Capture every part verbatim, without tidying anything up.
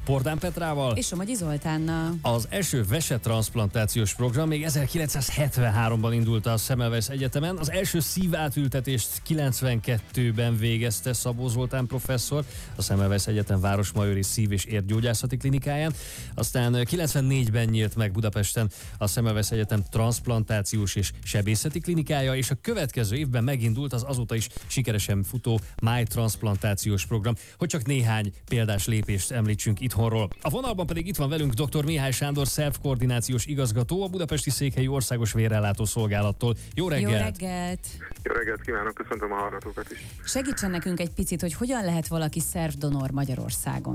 Pordán Petrával és Somogyi Zoltánnal. Az első vesetranszplantációs program még ezerkilencszázhetvenháromban indult a Semmelweis Egyetemen. Az első szívátültetést kilencvenkettőben végezte Szabó Zoltán professzor a Semmelweis Egyetem Városmajori Szív- és Értgyógyászati Klinikáján. Aztán kilencvennégyben nyílt meg Budapesten a Semmelweis Egyetem transzplantációs és sebészeti klinikája, és a következő évben megindult az azóta is sikeresen futó májtranszplantációs program, hogy csak néhány példás lépést említsünk itthonról. A vonalban pedig itt van velünk dr. Mihály Sándor, szervkoordinációs igazgató, a Budapesti Székhelyi Országos Vérellátó Szolgálattól. Jó reggelt! Jó reggelt! Jó reggelt kívánok, köszöntöm a hallgatókat is. Segítsen nekünk egy picit, hogy hogyan lehet valaki szervdonor Magyarországon?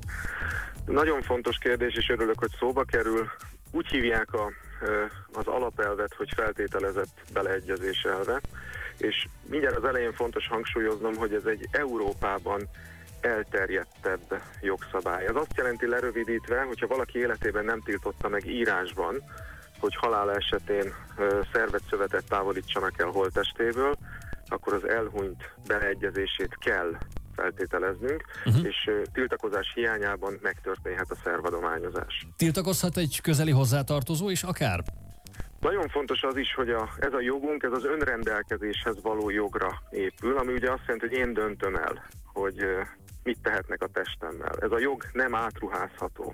Nagyon fontos kérdés, és örülök, hogy szóba kerül. Úgy hívják a, az alapelvet, hogy feltételezett beleegyezés elve, és mindjárt az elején fontos hangsúlyoznom, hogy ez egy Európában elterjedtebb jogszabály. Ez azt jelenti lerövidítve, hogyha valaki életében nem tiltotta meg írásban, hogy halál esetén szervet, szövetet távolítsanak el holttestéből, akkor az elhunyt beleegyezését kell feltételeznünk, uh-huh. és tiltakozás hiányában megtörténhet a szervadományozás. Tiltakozhat egy közeli hozzátartozó is akár? Nagyon fontos az is, hogy a, ez a jogunk, ez az önrendelkezéshez való jogra épül, ami ugye azt jelenti, hogy én döntöm el, hogy mit tehetnek a testemmel. Ez a jog nem átruházható.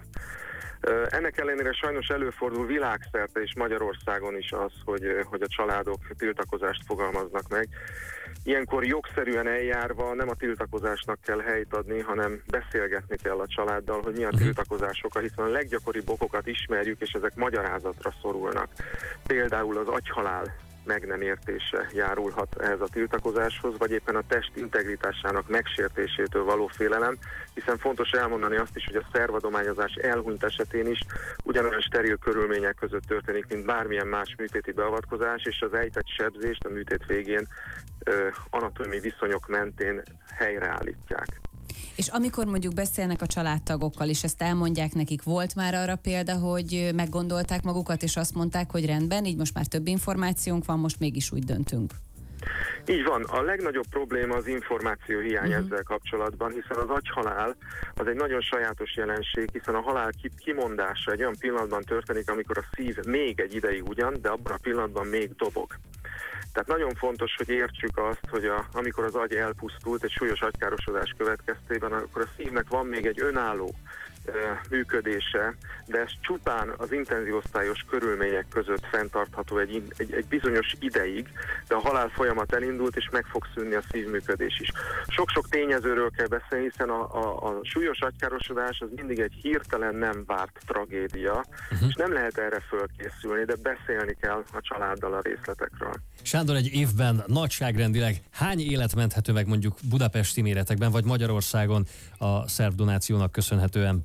Ennek ellenére sajnos előfordul világszerte és Magyarországon is az, hogy, hogy a családok tiltakozást fogalmaznak meg. Ilyenkor jogszerűen eljárva nem a tiltakozásnak kell helyt adni, hanem beszélgetni kell a családdal, hogy mi a tiltakozások, hiszen a leggyakoribb okokat ismerjük, és ezek magyarázatra szorulnak. Például az agyhalál meg nem értése járulhat ehhez a tiltakozáshoz, vagy éppen a test integritásának megsértésétől való félelem, hiszen fontos elmondani azt is, hogy a szervadományozás elhunyt esetén is ugyanolyan steril körülmények között történik, mint bármilyen más műtéti beavatkozás, és az ejtett sebzést a műtét végén ö, anatómiai viszonyok mentén helyreállítják. És amikor mondjuk beszélnek a családtagokkal, és ezt elmondják nekik, volt már arra példa, hogy meggondolták magukat, és azt mondták, hogy rendben, így most már több információnk van, most mégis úgy döntünk? Így van. A legnagyobb probléma az információ hiány uh-huh. ezzel kapcsolatban, hiszen az agyhalál az egy nagyon sajátos jelenség, hiszen a halál kimondása egy olyan pillanatban történik, amikor a szív még egy ideig ugyan, de abban a pillanatban még dobog. Tehát nagyon fontos, hogy értsük azt, hogy a, amikor az agy elpusztult egy súlyos agykárosodás következtében, akkor a szívnek van még egy önálló e, működése, de ez csupán az intenzív osztályos körülmények között fenntartható egy, egy, egy bizonyos ideig, de a halál folyamat elindult, és meg fog szűnni a szívműködés is. Sok-sok tényezőről kell beszélni, hiszen a, a, a súlyos agykárosodás az mindig egy hirtelen nem várt tragédia, uh-huh. és nem lehet erre fölkészülni, de beszélni kell a családdal a részletekről. Sándor, egy évben nagyságrendileg hány élet menthető meg mondjuk budapesti méretekben, vagy Magyarországon a szervdonációnak köszönhetően?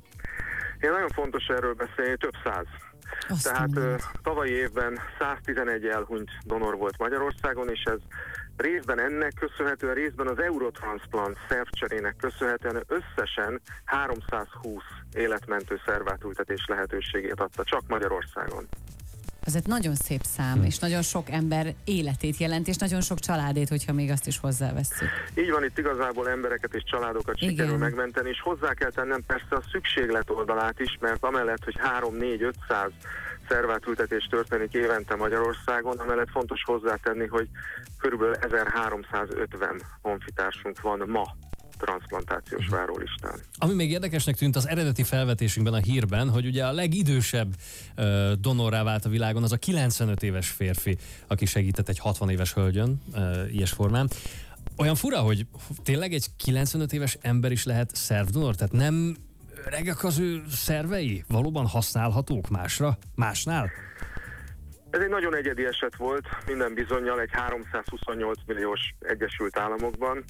Én nagyon fontos erről beszélni, több száz. Azt Tehát uh, tavalyi évben száztizenegy elhunyt donor volt Magyarországon, és ez részben ennek köszönhetően, részben az Eurotransplant szervcserének köszönhetően összesen háromszázhúsz életmentő szervátültetés lehetőségét adta csak Magyarországon. Ez egy nagyon szép szám, hmm. és nagyon sok ember életét jelent, és nagyon sok családét, hogyha még azt is hozzávesszük. Így van, itt igazából embereket és családokat Igen. sikerül megmenteni, és hozzá kell tennem persze a szükséglet oldalát is, mert amellett, hogy három négy ötszáz szervátültetés történik évente Magyarországon, amellett fontos hozzátenni, hogy körülbelül ezerháromszázötven honfitársunk van ma transzplantációs várólistán. Ami még érdekesnek tűnt az eredeti felvetésünkben, a hírben, hogy ugye a legidősebb uh, donorrá vált a világon az a kilencvenöt éves férfi, aki segített egy hatvan éves hölgyön, uh, ilyes formán. Olyan fura, hogy tényleg egy kilencvenöt éves ember is lehet szervdonor? Tehát nem öregek az ő szervei? Valóban használhatók másra? Másnál? Ez egy nagyon egyedi eset volt, minden bizonnyal egy háromszázhuszonnyolc milliós Egyesült Államokban,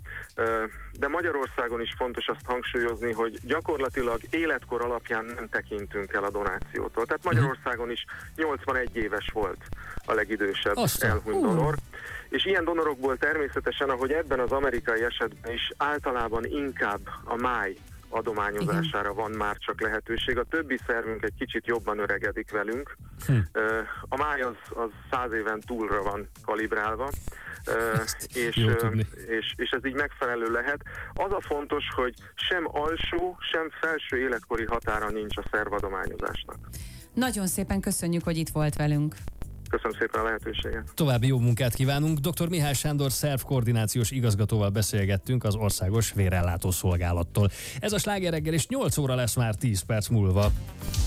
de Magyarországon is fontos azt hangsúlyozni, hogy gyakorlatilag életkor alapján nem tekintünk el a donációtól. Tehát Magyarországon is nyolcvanegy éves volt a legidősebb elhunyt donor, és ilyen donorokból természetesen, ahogy ebben az amerikai esetben is általában inkább a máj adományozására van már csak lehetőség. A többi szervünk egy kicsit jobban öregedik velünk. Hm. A máj az, az száz éven túlra van kalibrálva, és, és, és ez így megfelelő lehet. Az a fontos, hogy sem alsó, sem felső életkori határa nincs a szervadományozásnak. Nagyon szépen köszönjük, hogy itt volt velünk. Köszönöm szépen a lehetőséget. További jó munkát kívánunk. doktor Mihály Sándor szervkoordinációs igazgatóval beszélgettünk az Országos Vérellátó Szolgálattól. Ez a Sláger reggel, és nyolc óra lesz már tíz perc múlva.